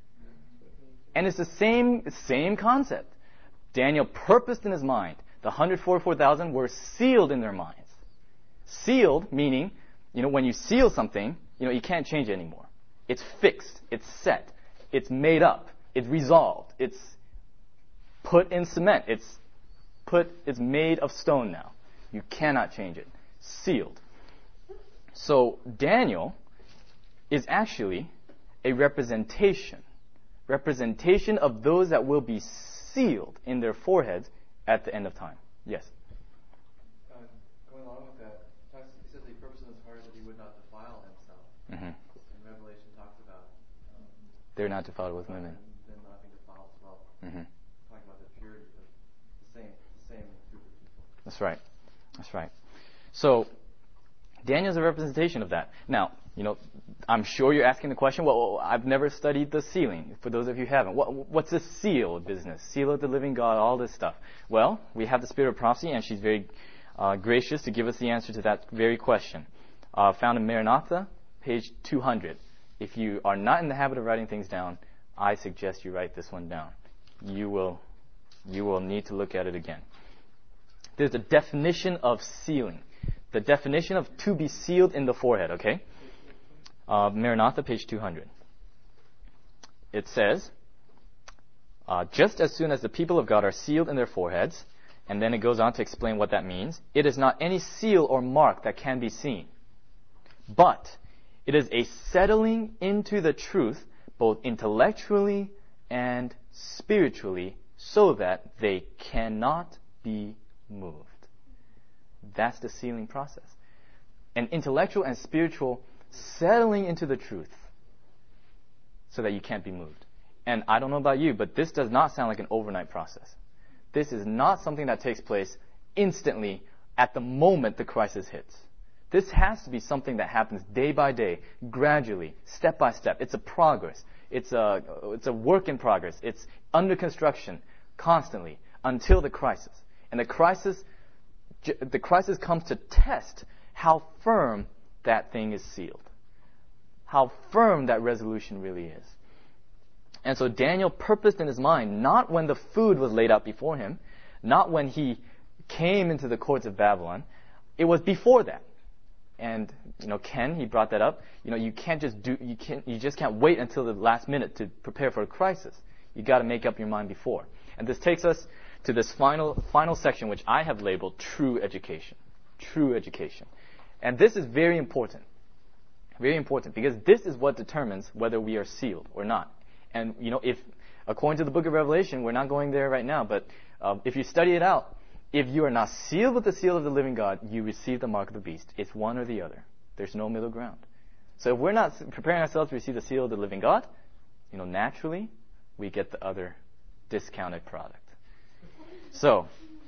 And it's the same, same concept. Daniel purposed in his mind. The one hundred forty-four thousand were sealed in their minds. Sealed, meaning, you know, when you seal something, you know, you can't change it anymore. It's fixed. It's set. It's made up. It's resolved. It's put in cement. It's put, it's made of stone now. You cannot change it. Sealed. So Daniel is actually a representation. Representation of those that will be sealed in their foreheads at the end of time. Yes? Uh, going along with that, talks, he says he purposed in his heart that he would not defile himself. Mm-hmm. And Revelation talks about um, They're not defiled with women. them not being defiled as well. Mm-hmm. Talking about the purity of the same, the same group of people. That's right. That's right. So, Daniel's a representation of that. Now, you know, I'm sure you're asking the question, well, I've never studied the sealing. For those of you who haven't, what, what's this seal business? Seal of the living God, all this stuff. Well, we have the spirit of prophecy, and she's very uh, gracious to give us the answer to that very question. Uh, found in Maranatha, page two hundred. If you are not in the habit of writing things down, I suggest you write this one down. You will, you will need to look at it again. There's a definition of sealing. The definition of to be sealed in the forehead, okay? Uh, Maranatha, page two hundred. It says, uh, just as soon as the people of God are sealed in their foreheads, and then it goes on to explain what that means, it is not any seal or mark that can be seen, but it is a settling into the truth, both intellectually and spiritually, so that they cannot be moved. That's the sealing process. An intellectual and spiritual settling into the truth so that you can't be moved. And I don't know about you, but this does not sound like an overnight process. This is not something that takes place instantly at the moment the crisis hits. This has to be something that happens day by day, gradually, step by step. It's a progress. It's a, it's a work in progress. It's under construction constantly until the crisis. And the crisis The crisis comes to test how firm that thing is sealed, how firm that resolution really is. And so Daniel purposed in his mind, not when the food was laid out before him, not when he came into the courts of Babylon, it was before that. And you know, Ken, he brought that up. You know, you can't just do, you can't, you just can't wait until the last minute to prepare for a crisis. You got to make up your mind before. And this takes us to this final final section, which I have labeled true education. True education. And this is very important. Very important, because this is what determines whether we are sealed or not. And, you know, if, according to the book of Revelation, we're not going there right now, but um, if you study it out, if you are not sealed with the seal of the living God, you receive the mark of the beast. It's one or the other. There's no middle ground. So if we're not preparing ourselves to receive the seal of the living God, you know, naturally, we get the other discounted product. So,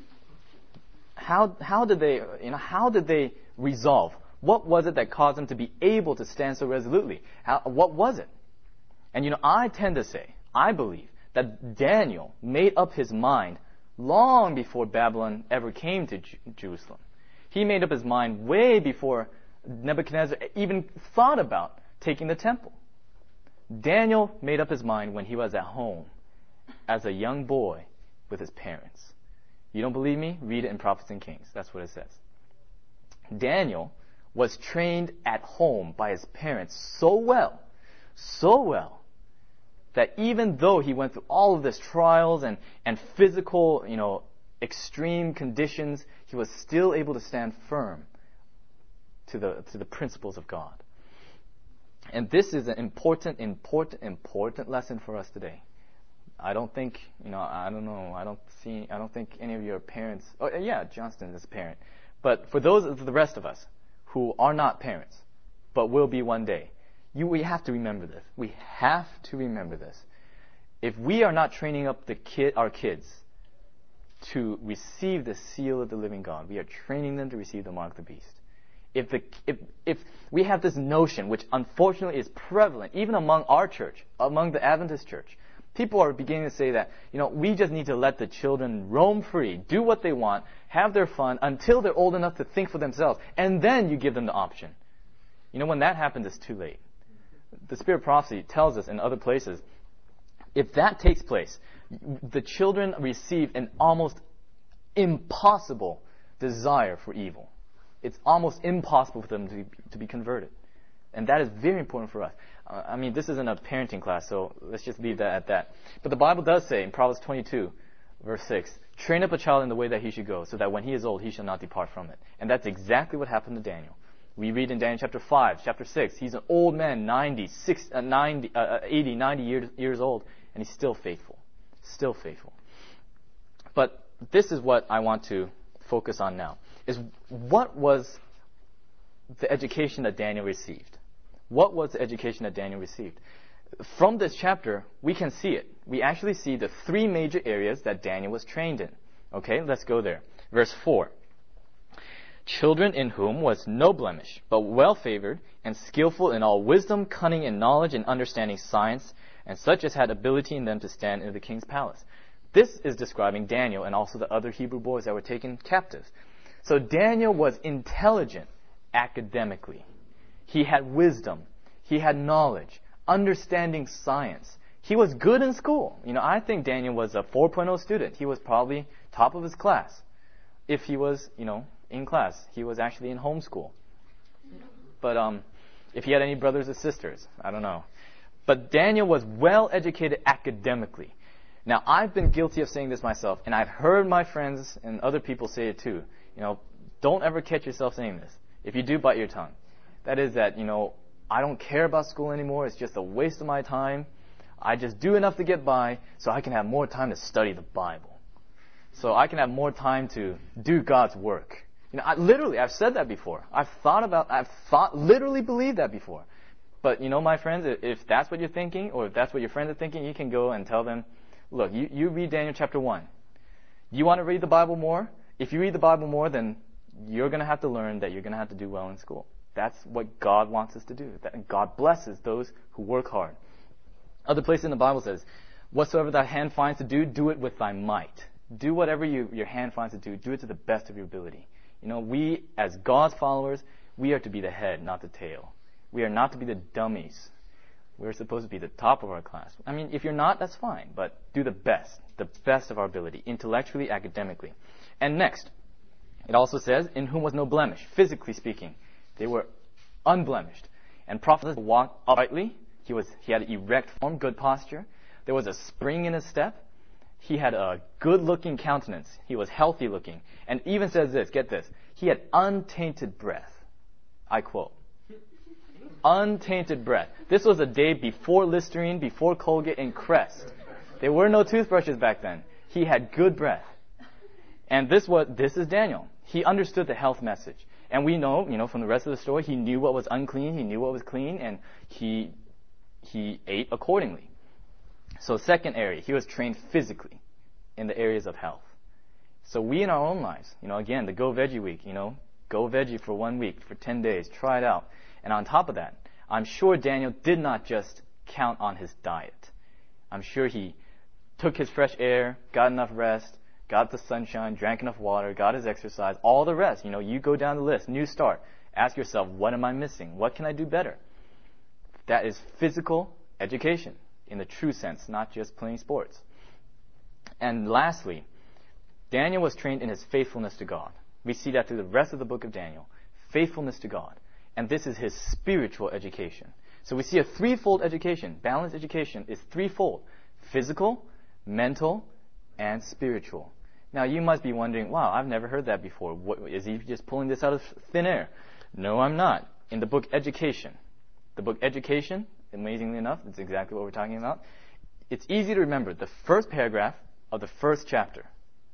how how did they, you know, how did they resolve? What was it that caused them to be able to stand so resolutely? How, what was it? And, you know, I tend to say, I believe, that Daniel made up his mind long before Babylon ever came to J- Jerusalem. He made up his mind way before Nebuchadnezzar even thought about taking the temple. Daniel made up his mind when he was at home as a young boy with his parents. You don't believe me? Read it in Prophets and Kings. That's what it says. Daniel was trained at home by his parents so well, so well, that even though he went through all of this trials and, and physical, you know, extreme conditions, he was still able to stand firm to the to the principles of God. And this is an important, important, important lesson for us today. I don't think, you know, I don't know, I don't see, I don't think any of your parents, oh yeah, Johnston is a parent. But for those of the rest of us who are not parents, but will be one day, you, we have to remember this. We have to remember this. If we are not training up the kid, our kids to receive the seal of the living God, we are training them to receive the mark of the beast. If the if if we have this notion, which unfortunately is prevalent even among our church, among the Adventist church, people are beginning to say that, you know, we just need to let the children roam free, do what they want, have their fun until they're old enough to think for themselves, and then you give them the option. You know, when that happens, it's too late. The Spirit of Prophecy tells us in other places, if that takes place, the children receive an almost impossible desire for evil. It's almost impossible for them to be, to be converted. And that is very important for us. Uh, I mean, this isn't a parenting class, so let's just leave that at that. But the Bible does say in Proverbs twenty-two, verse six, train up a child in the way that he should go, so that when he is old, he shall not depart from it. And that's exactly what happened to Daniel. We read in Daniel chapter five, chapter six, he's an old man, ninety, six, uh, ninety, uh, eighty, ninety years, years old, and he's still faithful. Still faithful. But this is what I want to focus on now, is what was the education that Daniel received? What was the education that Daniel received? From this chapter, we can see it. We actually see the three major areas that Daniel was trained in. Okay, let's go there. Verse four. Children in whom was no blemish, but well favored and skillful in all wisdom, cunning, and knowledge, and understanding science, and such as had ability in them to stand in the king's palace. This is describing Daniel and also the other Hebrew boys that were taken captives. So Daniel was intelligent academically. He had wisdom. He had knowledge, understanding science. He was good in school. You know, I think Daniel was a four point oh student. He was probably top of his class. If he was, you know, in class, he was actually in homeschool. But um, if he had any brothers or sisters, I don't know. But Daniel was well educated academically. Now, I've been guilty of saying this myself, and I've heard my friends and other people say it too. You know, don't ever catch yourself saying this. If you do, bite your tongue. That is that, you know, I don't care about school anymore. It's just a waste of my time. I just do enough to get by so I can have more time to study the Bible. So I can have more time to do God's work. You know, I, literally, I've said that before. I've thought about, I've thought, literally believed that before. But, you know, my friends, if that's what you're thinking, or if that's what your friends are thinking, you can go and tell them, look, you, you read Daniel chapter one. You want to read the Bible more? If you read the Bible more, then you're going to have to learn that you're going to have to do well in school. That's what God wants us to do. That God blesses those who work hard. Other places in the Bible says, whatsoever thy hand finds to do, do it with thy might. Do whatever you, your hand finds to do. Do it to the best of your ability. You know, we, as God's followers, we are to be the head, not the tail. We are not to be the dummies. We're supposed to be the top of our class. I mean, if you're not, that's fine. But do the best, the best of our ability, intellectually, academically. And next, it also says, in whom was no blemish, physically speaking. They were unblemished. And prophet walked uprightly. He was he had an erect form, good posture. There was a spring in his step. He had a good-looking countenance. He was healthy-looking. And even says this, get this, he had untainted breath. I quote. Untainted breath. This was a day before Listerine, before Colgate and Crest. There were no toothbrushes back then. He had good breath. And this was, this is Daniel. He understood the health message. And we know, you know, from the rest of the story, he knew what was unclean, he knew what was clean, and he, he ate accordingly. So second area, he was trained physically in the areas of health. So we in our own lives, you know, again, the Go Veggie Week, you know, go veggie for one week, for ten days, try it out. And on top of that, I'm sure Daniel did not just count on his diet. I'm sure he took his fresh air, got enough rest, got the sunshine, drank enough water, got his exercise, all the rest. You know, you go down the list, new start. Ask yourself, what am I missing? What can I do better? That is physical education in the true sense, not just playing sports. And lastly, Daniel was trained in his faithfulness to God. We see that through the rest of the book of Daniel. Faithfulness to God. And this is his spiritual education. So we see a threefold education. Balanced education is threefold. Physical, mental, and spiritual. Now you must be wondering, wow, I've never heard that before. What, is he just pulling this out of thin air? No, I'm not. In the book Education. The book Education, amazingly enough, it's exactly what we're talking about. It's easy to remember. The first paragraph of the first chapter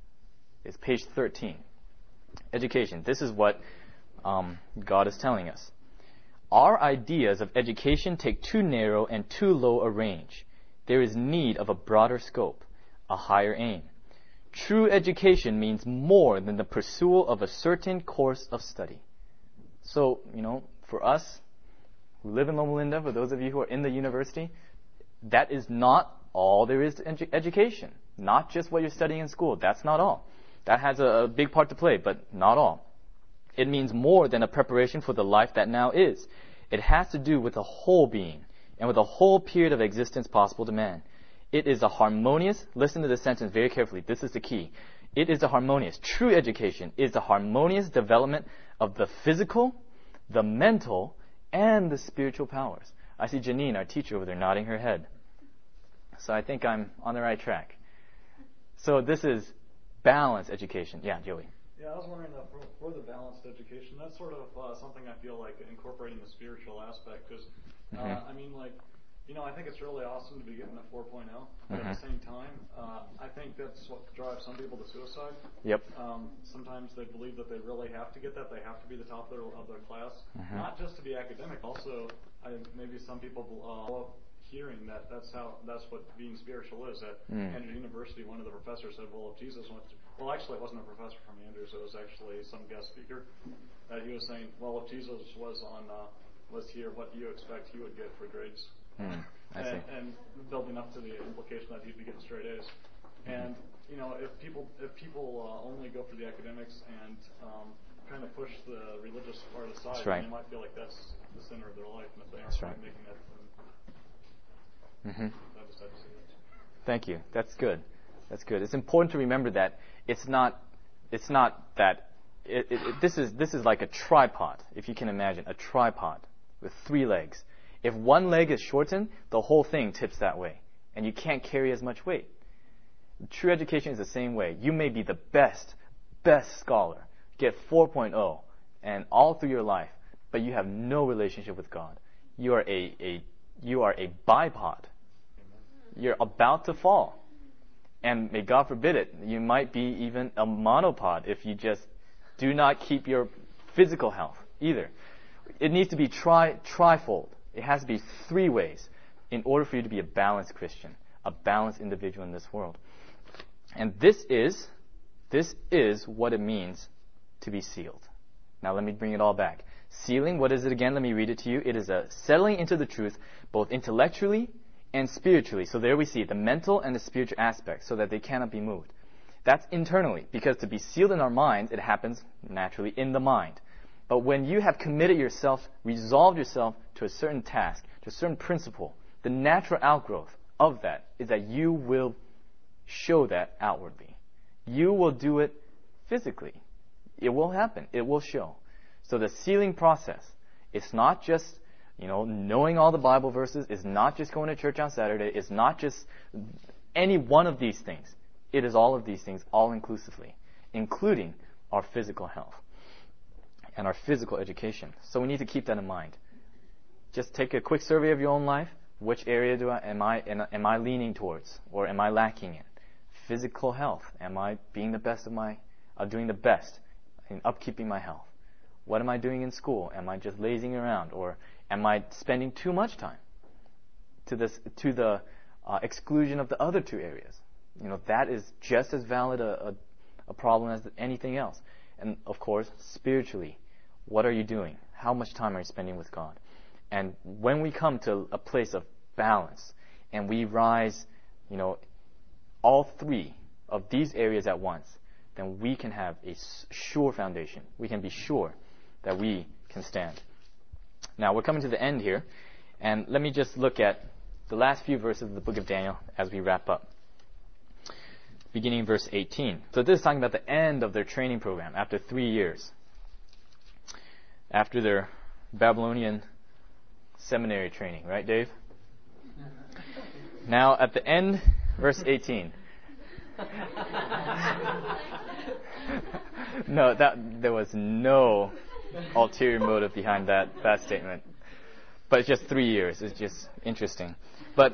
is page thirteen. Education. This is what um, God is telling us. Our ideas of education take too narrow and too low a range. There is need of a broader scope, a higher aim. True education means more than the pursuit of a certain course of study. So, you know, for us who live in Loma Linda, for those of you who are in the university, that is not all there is to edu- education. Not just what you're studying in school. That's not all. That has a, a big part to play, but not all. It means more than a preparation for the life that now is. It has to do with the whole being and with the whole period of existence possible to man. It is a harmonious, listen to this sentence very carefully, this is the key. It is a harmonious, true education is the harmonious development of the physical, the mental, and the spiritual powers. I see Janine, our teacher over there, nodding her head. So I think I'm on the right track. So this is balanced education. Yeah, Joey. Yeah, I was wondering that for, for the balanced education, that's sort of uh, something I feel like incorporating the spiritual aspect, because, uh, mm-hmm. I mean, like, you know, I think it's really awesome to be getting a four point oh, but mm-hmm. at the same time, uh, I think that's what drives some people to suicide. Yep. Um, sometimes they believe that they really have to get that, they have to be the top of their, of their class, mm-hmm. not just to be academic, also, I, maybe some people uh, hearing that that's how that's what being spiritual is. At mm. Andrews University, one of the professors said, well, if Jesus went to, well, actually it wasn't a professor from Andrews, it was actually some guest speaker, that he was saying, well, if Jesus was on uh, was here, what do you expect he would get for grades? Mm, I and, see. and building up to the implication that he'd be getting straight A's. Mm-hmm. And you know, if people if people uh, only go for the academics and um, kind of push the religious part aside, right. they might feel like that's the center of their life, and if they aren't right. making that. Mm-hmm. Thank you. That's good. That's good. It's important to remember that it's not. It's not that. It, it, it, this is this is like a tripod, if you can imagine, a tripod with three legs. If one leg is shortened, the whole thing tips that way, and you can't carry as much weight. True education is the same way. You may be the best, best scholar, get four point oh, and all through your life, but you have no relationship with God. You are a, a you are a bipod. You're about to fall. And may God forbid it, you might be even a monopod if you just do not keep your physical health either. It needs to be tri trifold. It has to be three ways in order for you to be a balanced Christian, a balanced individual in this world. And this is, this is what it means to be sealed. Now let me bring it all back. Sealing, what is it again? Let me read it to you. It is a settling into the truth, both intellectually and spiritually. So there we see the mental and the spiritual aspects, so that they cannot be moved. That's internally, because to be sealed in our minds, it happens naturally in the mind. But when you have committed yourself, resolved yourself to a certain task, to a certain principle, the natural outgrowth of that is that you will show that outwardly. You will do it physically. It will happen. It will show. So the sealing process, it's not just, you know, knowing all the Bible verses. It's not just going to church on Saturday. It's not just any one of these things. It is all of these things, all inclusively, including our physical health and our physical education. So we need to keep that in mind. Just take a quick survey of your own life. Which area do I am I am I leaning towards, or am I lacking in? Physical health. Am I being the best of my of doing the best in upkeeping my health? What am I doing in school? Am I just lazing around, or am I spending too much time to this to the uh, exclusion of the other two areas? You know, that is just as valid a, a, a problem as anything else. And of course, spiritually, what are you doing? How much time are you spending with God? And when we come to a place of balance and we rise, you know, all three of these areas at once, then we can have a sure foundation. We can be sure that we can stand. Now, we're coming to the end here, and let me just look at the last few verses of the book of Daniel as we wrap up. Beginning in verse eighteen. So this is talking about the end of their training program after three years. After their Babylonian seminary training, right, Dave? Now, at the end, verse eighteen. No, that there was no ulterior motive behind that, that statement. But it's just three years. It's just interesting. But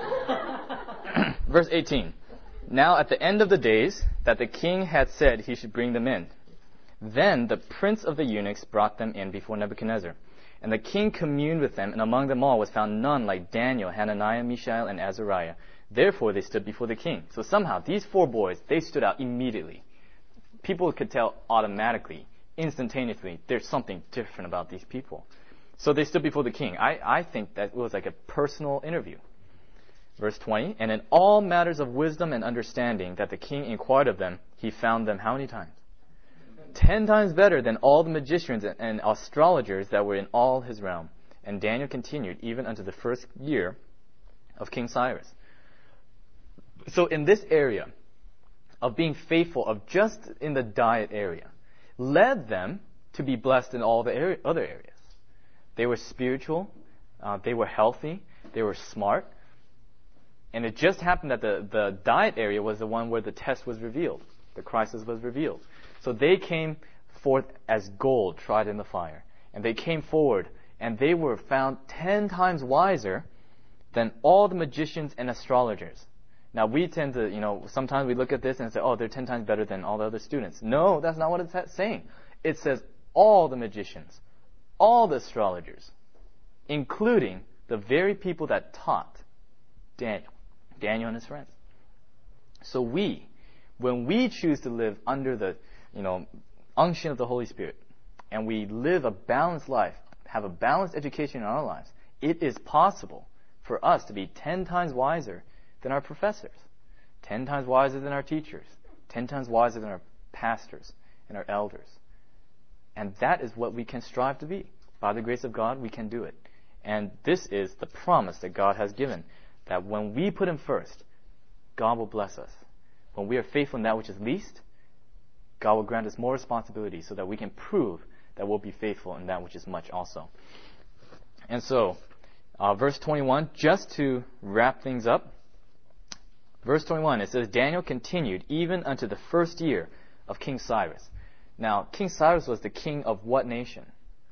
verse eighteen. Now at the end of the days that the king had said he should bring them in, then the prince of the eunuchs brought them in before Nebuchadnezzar. And the king communed with them, and among them all was found none like Daniel, Hananiah, Mishael, and Azariah. Therefore they stood before the king. So somehow these four boys, they stood out immediately. People could tell automatically, instantaneously, there's something different about these people. So they stood before the king. I, I think that it was like a personal interview. Verse twenty, and in all matters of wisdom and understanding that the king inquired of them, he found them how many times? Ten times better than all the magicians and astrologers that were in all his realm. And Daniel continued even unto the first year of King Cyrus. So in this area of being faithful, of just in the diet area, led them to be blessed in all the area, other areas. They were spiritual, uh, they were healthy, they were smart. And it just happened that the, the diet area was the one where the test was revealed. The crisis was revealed. So they came forth as gold tried in the fire. And they came forward, and they were found ten times wiser than all the magicians and astrologers. Now, we tend to, you know, sometimes we look at this and say, oh, they're ten times better than all the other students. No, that's not what it's saying. It says all the magicians, all the astrologers, including the very people that taught Daniel, Daniel and his friends. So we, when we choose to live under the, you know, unction of the Holy Spirit, and we live a balanced life, have a balanced education in our lives, it is possible for us to be ten times wiser than our professors, ten times wiser than our teachers, ten times wiser than our pastors and our elders. And that is what we can strive to be. By the grace of God, we can do it. And this is the promise that God has given, that when we put Him first, God will bless us. When we are faithful in that which is least, God will grant us more responsibility so that we can prove that we'll be faithful in that which is much also. And so, uh, verse twenty-one, just to wrap things up, verse twenty-one, it says, Daniel continued even unto the first year of King Cyrus. Now, King Cyrus was the king of what nation?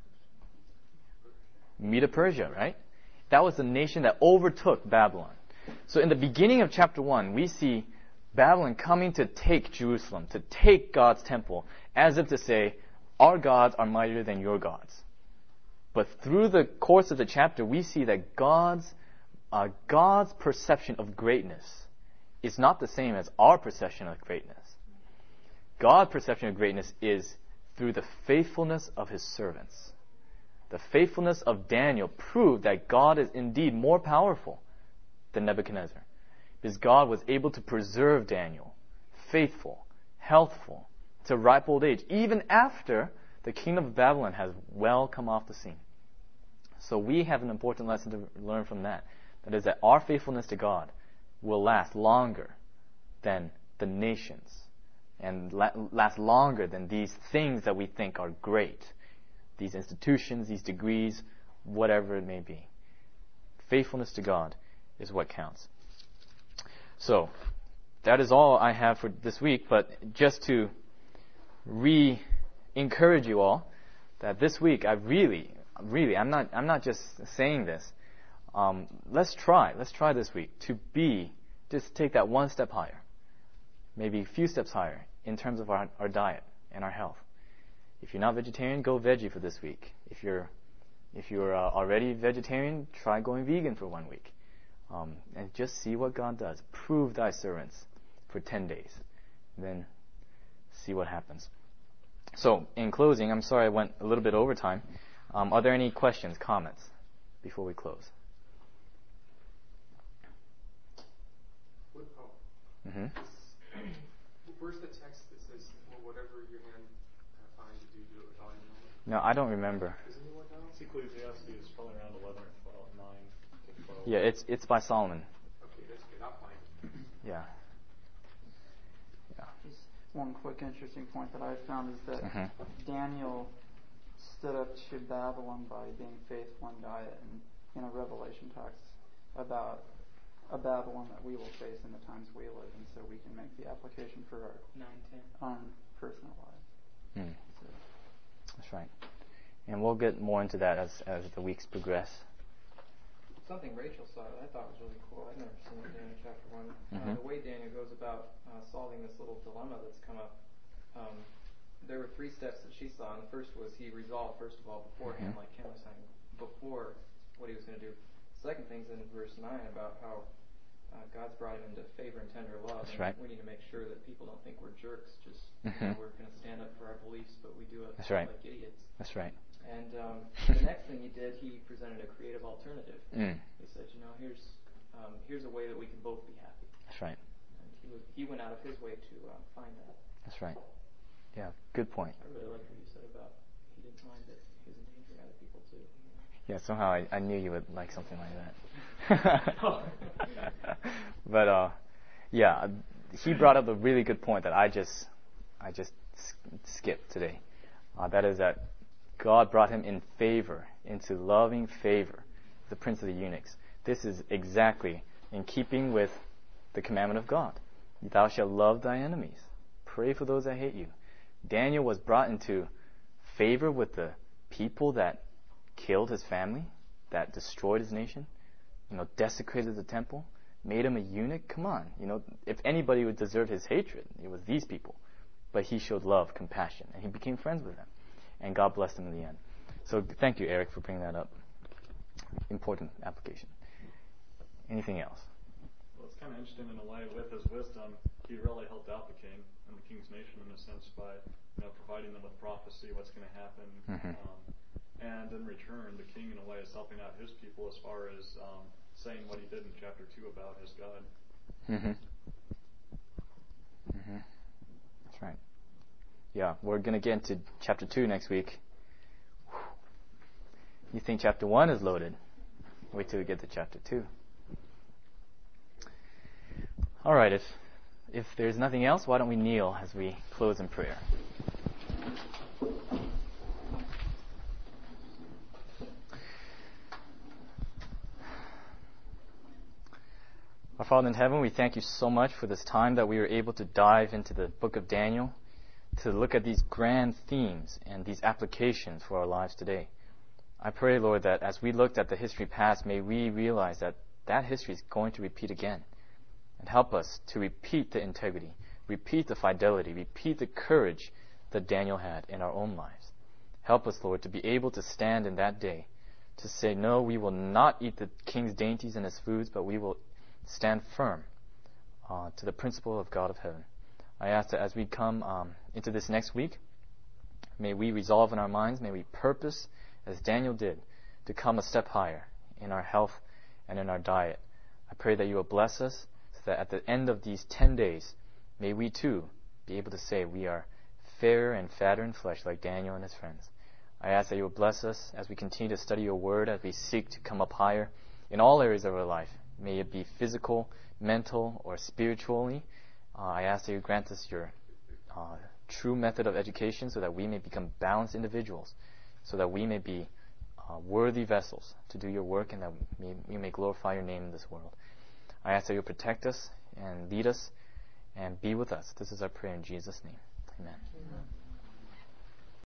Medo-Persia, right? That was the nation that overtook Babylon. So in the beginning of chapter one, we see Babylon coming to take Jerusalem, to take God's temple, as if to say, our gods are mightier than your gods. But through the course of the chapter, we see that God's, uh, God's perception of greatness is not the same as our perception of greatness. God's perception of greatness is through the faithfulness of His servants. The faithfulness of Daniel proved that God is indeed more powerful than Nebuchadnezzar, because God was able to preserve Daniel faithful, healthful, to ripe old age, even after the kingdom of Babylon has well come off the scene. So we have an important lesson to learn from that. That is that our faithfulness to God will last longer than the nations, and la- last longer than these things that we think are great. These institutions, these degrees, whatever it may be. Faithfulness to God is what counts. So, that is all I have for this week, but just to re-encourage you all, that this week I really, really, I'm not, I'm not just saying this. Um, let's try, let's try this week to be, just take that one step higher, maybe a few steps higher in terms of our, our diet and our health. If you're not vegetarian, go veggie for this week. If you're if you're uh, already vegetarian, try going vegan for one week. Um, and just see what God does. Prove thy servants for ten days. Then see what happens. So, in closing, I'm sorry I went a little bit over time. Um, are there any questions, comments before we close? What, oh. Mm-hmm. Where's the text that says, well, whatever your hand uh, finds to do, do it with all your might? No, I don't remember. Does anyone know? It's Ecclesiastes is probably around eleven or twelve, nine to twelve. Yeah, it's it's by Solomon. Okay, that's good. I'll find it. Yeah. Yeah. Just one quick interesting point that I found is that Mm-hmm. Daniel stood up to Babylon by being faithful in diet, and you know, Revelation talks about a Babylon that we will face in the times we live, and so we can make the application for our Nine, ten. own personal lives. Mm. So, That's right. And we'll get more into that as as the weeks progress. Something Rachel saw that I thought was really cool. I've never seen it in Daniel chapter one. Mm-hmm. Uh, the way Daniel goes about uh, solving this little dilemma that's come up. Um, there were three steps that she saw, and the first was he resolved, first of all, beforehand, Mm-hmm. like Ken was saying, before what he was going to do. Second thing's in verse nine about how uh, God's brought him into favor and tender love. That's and right. We need to make sure that people don't think we're jerks, just Mm-hmm. you know, we're going to stand up for our beliefs, but we do it That's right. like idiots. That's right. And um, the next thing he did, he presented a creative alternative. Mm. He said, you know, here's um, here's a way that we can both be happy. That's right. And he was, he went out of his way to uh, find that. That's right. Yeah, good point. I really like what you said about he didn't mind that he was endangering other people too. Yeah, somehow I, I knew you would like something like that. But uh, yeah, he brought up a really good point that I just I just skipped today. Uh, that is that God brought him in favor, into loving favor, the prince of the eunuchs. This is exactly in keeping with the commandment of God. Thou shalt love thy enemies. Pray for those that hate you. Daniel was brought into favor with the people that killed his family, that destroyed his nation, you know, desecrated the temple, made him a eunuch. Come on, you know, if anybody would deserve his hatred, it was these people. But he showed love, compassion, and he became friends with them. And God blessed him in the end. So thank you, Eric, for bringing that up. Important application. Anything else? Well, it's kind of interesting in a way. With his wisdom, he really helped out the king and the king's nation in a sense by, you know, providing them with prophecy, what's going to happen. Mm-hmm. Um, and in return, the king, in a way, is helping out his people as far as um, saying what he did in chapter two about his God. Mm-hmm. Mm-hmm. That's right. Yeah, we're going to get into chapter two next week. You think chapter one is loaded? Wait till we get to chapter two. All right, if if there's nothing else, why don't we kneel as we close in prayer? Our Father in heaven, we thank you so much for this time that we were able to dive into the book of Daniel, to look at these grand themes and these applications for our lives today. I pray, Lord, that as we looked at the history past, may we realize that that history is going to repeat again. And help us to repeat the integrity, repeat the fidelity, repeat the courage that Daniel had in our own lives. Help us, Lord, to be able to stand in that day, to say, no, we will not eat the king's dainties and his foods, but we will stand firm uh, to the principle of God of heaven. I ask that as we come um, into this next week, may we resolve in our minds, may we purpose, as Daniel did, to come a step higher in our health and in our diet. I pray that you will bless us so that at the end of these ten days, may we too be able to say we are fairer and fatter in flesh like Daniel and his friends. I ask that you will bless us as we continue to study your word, as we seek to come up higher in all areas of our life. May it be physical, mental, or spiritually. Uh, I ask that you grant us your uh, true method of education so that we may become balanced individuals, so that we may be uh, worthy vessels to do your work and that we may, we may glorify your name in this world. I ask that you protect us and lead us and be with us. This is our prayer in Jesus' name. Amen. Amen.